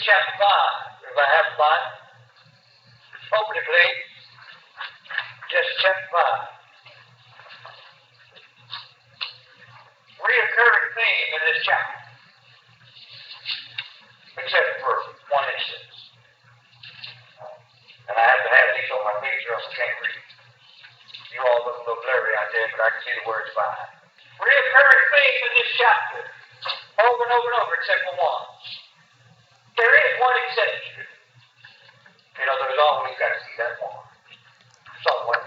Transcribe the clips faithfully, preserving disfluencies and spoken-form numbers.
chapter five. If I have a Bible, open it, please. Genesis chapter five. Reoccurring theme in this chapter, except for one instance. And I have to have these on my page or else I can't read. You all look a little blurry out there, but I can see the words fine. Reoccurring theme in this chapter, over and over and over, except for one. There is one exception. You know, there's always got to see that one somewhere.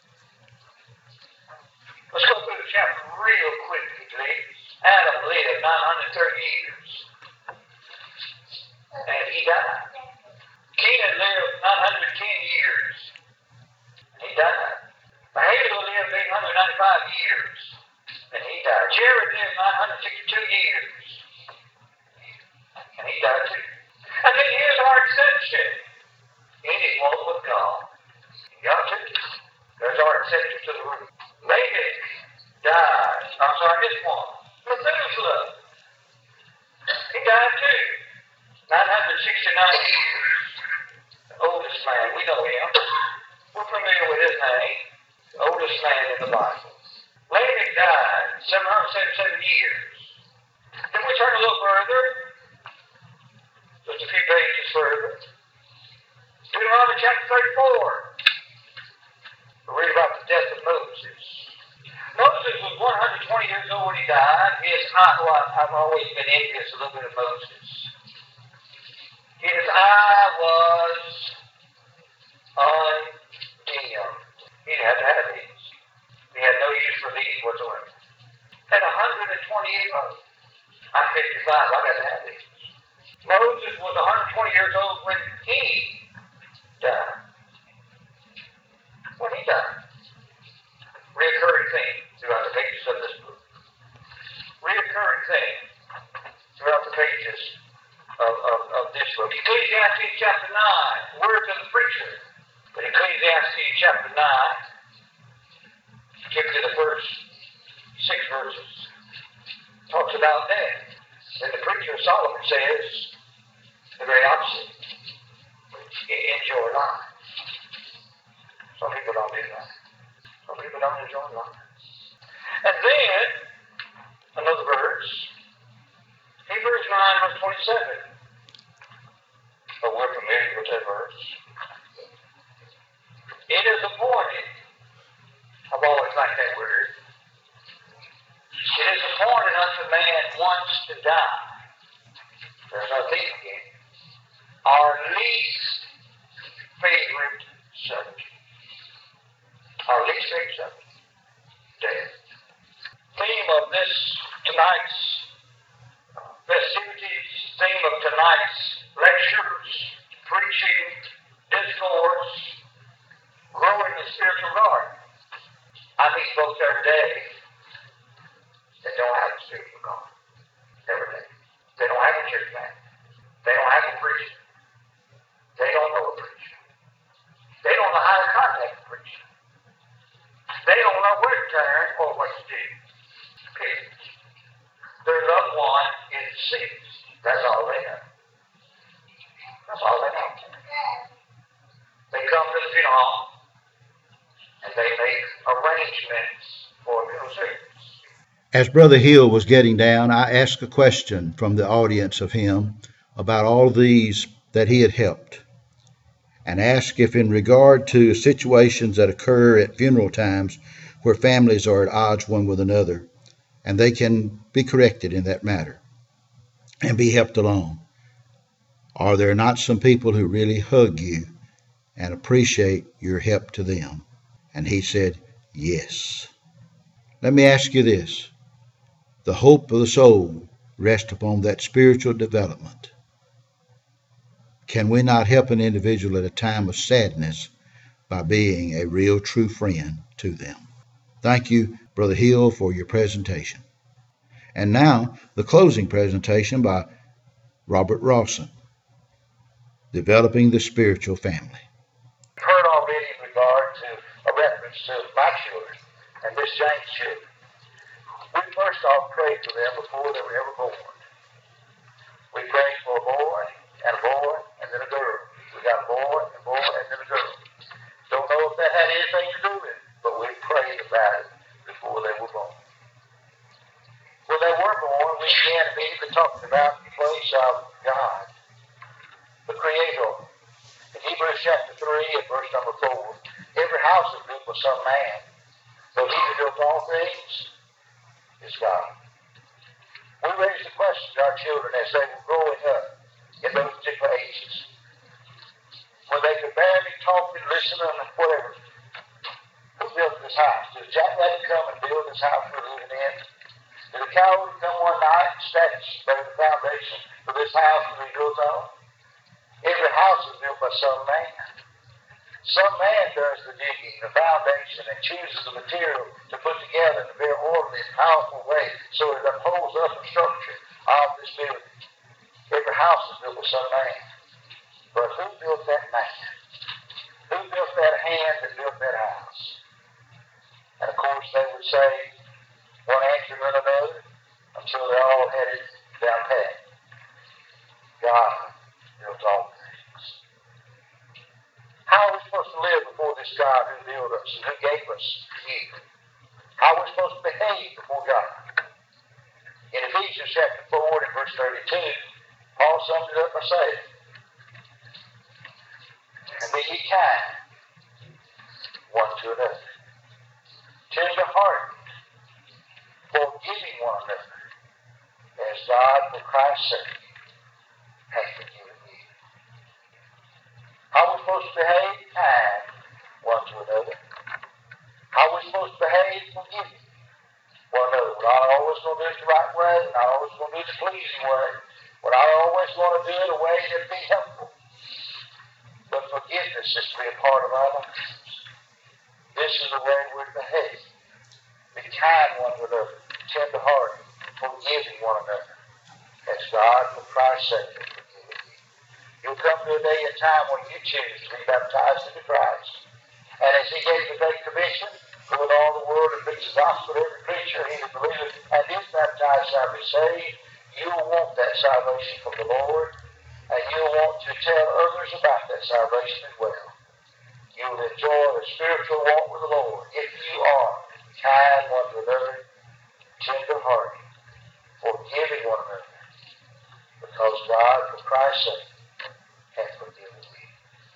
Let's go through the chapter real quickly, please. Adam lived nine hundred thirty years, and he died. Kenan lived nine hundred ten years, and he died. Mahalalel lived eight hundred ninety-five years, and he died. Jared lived nine hundred sixty-two years, and he died too. And then here's our exception. Any walk with God. You got to. There's our exception to the rule. Lamech died. I'm sorry, this one. Methuselah. He died too. nine hundred sixty-nine years. The oldest man. We know him. We're familiar with his name. The oldest man in the Bible. Lamech died. seven hundred seventy-seven years. Then we turn a little further. Just a few pages further. Deuteronomy chapter thirty-four. We read about the death of Moses. Moses was one hundred twenty years old when he died. His eye, well, I've always been envious a little bit of Moses. His eye was undimmed. He didn't have to have these. He had no use for these whatsoever. At one hundred twenty-eight, I'm fifty-five, I got to have these. Moses was one hundred twenty years old when he died. When he died. Reoccurring theme throughout the pages of this book. Reoccurring theme throughout the pages of, of, of this book. Ecclesiastes chapter nine, words of the preacher. But Ecclesiastes chapter nine, particularly the first six verses, talks about death. And the preacher Solomon says the very opposite. Enjoy life. Some people don't do that. Some people don't enjoy life. And then, another verse, Hebrews nine, verse twenty-seven. But we're familiar with that verse. It is appointed, I've always liked that word, it is appointed unto man once to die. There's our theme again. Our least favorite subject. Our least favorite subject. Death. Theme of this tonight's festivities, theme of tonight's lectures, preaching, discourse, growing the spiritual garden. I meet folks every day that don't have a spiritual garden. Every day. They don't have a church man. They don't have a preacher. They don't know a preacher. They don't know how to contact a preacher. They don't know where to turn or what to do. Period. Their loved one is deceased. That's all they know. That's all they know. They come to the funeral home and they make arrangements for funeral service. As Brother Hill was getting down, I asked a question from the audience of him about all these that he had helped, and asked if in regard to situations that occur at funeral times where families are at odds one with another, and they can be corrected in that matter and be helped along, are there not some people who really hug you and appreciate your help to them? And he said, yes. Let me ask you this. The hope of the soul rests upon that spiritual development. Can we not help an individual at a time of sadness by being a real true friend to them? Thank you, Brother Hill, for your presentation. And now, the closing presentation by Robert Rawson, Developing the Spiritual Family. You've heard already in regard to a reference to my children and Miss Jane's children. We first off prayed for them before they were ever born. We prayed for a boy and a boy place of God, the Creator. In Hebrews chapter three and verse number four, every house is built by some man, but he who built all things is God. We raise the question to our children as they were growing up in those particular ages, when they could barely talk and listen and whatever. Who built this house? Did Jack Rabbit come and build this house we're living in? Did a coward come one night and establish the foundation for this house that we built on? Every house is built by some man. Some man does the digging, the foundation, and chooses the material to put together in a very orderly and powerful way so it upholds up the structure of this building. Every house is built by some man. But who built that man? Who built that hand that built that house? And of course they would say, one answer than another, until they all had it down pat. God built all things. How are we supposed to live before this God who built us and who gave us you? How are we supposed to behave before God? In Ephesians chapter four and verse thirty-two, Paul summed it up by saying, and be ye kind one to another, tender-hearted, forgiving one another, as God for Christ's sake hath forgiven you. How are we supposed to behave? Kind one to another. How are we supposed to behave? Forgiving one another. We're not always going to do it the right way. We're not always going to do it the pleasing way. We're not always going to do it a way that be helpful. But forgiveness is to be a part of our lives. This is the way we're to behave. Be kind one to another, tender-hearted, forgiving one another, as God for Christ's sake has forgiven you. You'll come to a day and time when you choose to be baptized into Christ. And as He gave the Great Commission, go into all the world and preach the gospel to every creature, he that believeth and is baptized shall be saved. You'll want that salvation from the Lord, and you'll want to tell others about that salvation as well. You'll enjoy the spiritual walk with the Lord if you are kind one to another, tender-hearted, forgiving one another, because God, for Christ's sake, hath forgiven you.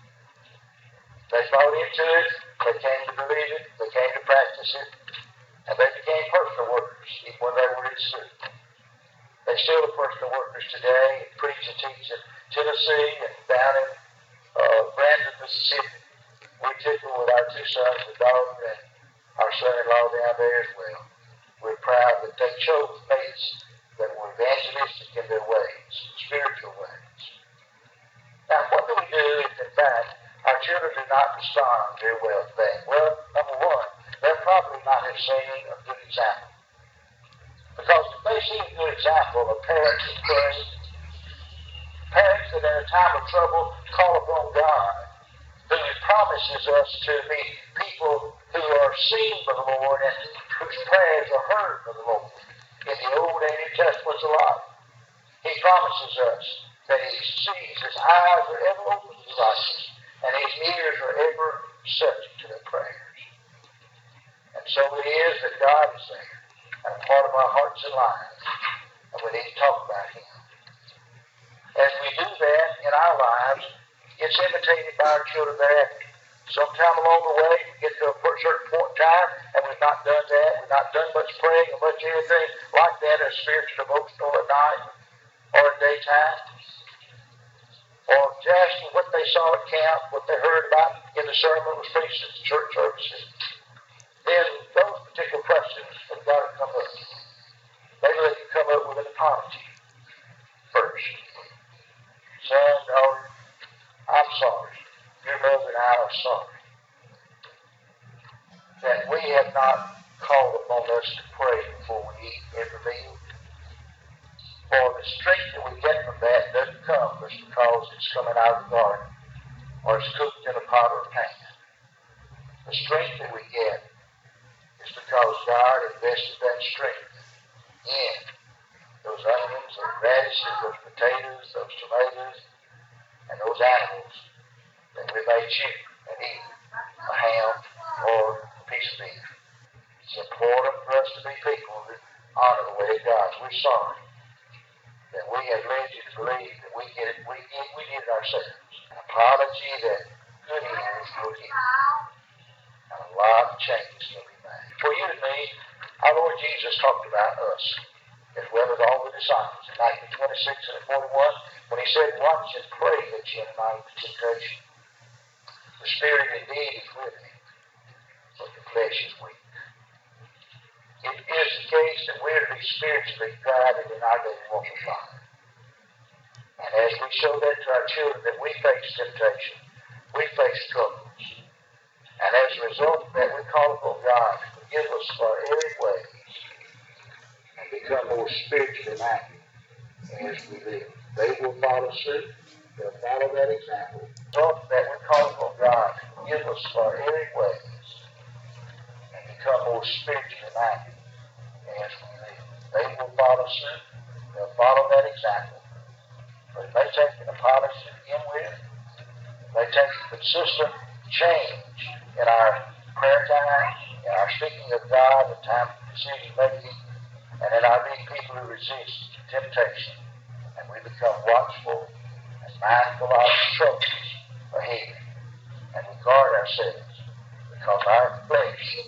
They bought into it, they came to believe it, they came to practice it, and they became personal workers, even when they were in school. They still are personal workers today, and preach and teach in Tennessee and down in uh, Brandon, Mississippi. We tickle with our two sons, the daughter, and our son-in-law down there as well. We're proud that they chose mates that were evangelistic in their ways, spiritual ways. Now, what do we do if, in fact, our children do not respond very well to that? Well, number one, they'll probably not have seen a good example. Because if they see a good example of parents that pray, parents that in a time of trouble call upon God, who promises us to be people who are seen by the Lord and whose prayers are heard by the Lord. In the Old and New Testaments alike, He promises us that He sees, His eyes are ever open to the righteous, and His ears are ever subject to their prayers. And so it is that God is there, and a part of our hearts and lives, and we need to talk about Him. As we do that in our lives, it's imitated by our children thereafter. Sometime along the way, we get to a certain point in time, and we've not done that. We've not done much praying or much anything like that as spiritual devotional at night or at daytime. Or to ask them what they saw at camp, what they heard about in the sermon was preached at the church services. Then those particular questions have got to come up. They let you come up with an apology first. Son, daughter, I'm sorry. Your mother and I are sorry that we have not called upon us to pray before we eat every meal. For the strength that we get from that doesn't come just because it's coming out of the garden or it's cooked in a pot or a pan. The strength that we get is because God invested that strength in those onions, those radishes, those potatoes, those tomatoes, and those animals that we may chew and eat, a ham or a piece of beef. It's important for us to be people who honor the way of God. We're sorry that we have led you to believe that we did it, we did, we did it ourselves. An apology that good ears will hear. And a lot of changes can be made. For you and me, our Lord Jesus talked about us, as well as all the disciples in Matthew twenty-six and forty-one, when he said, watch and pray that you enter not into temptation. The Spirit indeed is willing, but the flesh is weak. It is the case that we are to be spiritually guided in our daily walk of life. And as we show that to our children, that we face temptation, we face struggles. And as a result of that, we call upon God to forgive us for our erring ways and become more spiritually minded as we live. They will follow suit. They'll follow that example. So that we call upon God to forgive us for our erring ways and become more spiritually minded as we live. They will follow suit. They'll follow that example. But it may take an apology to begin with. It may take a consistent change in our prayer time, in our speaking of God, in time of decision making, and in our being people who resist temptation. And we become watchful and mindful of the troubles ahead. And we guard ourselves because our flesh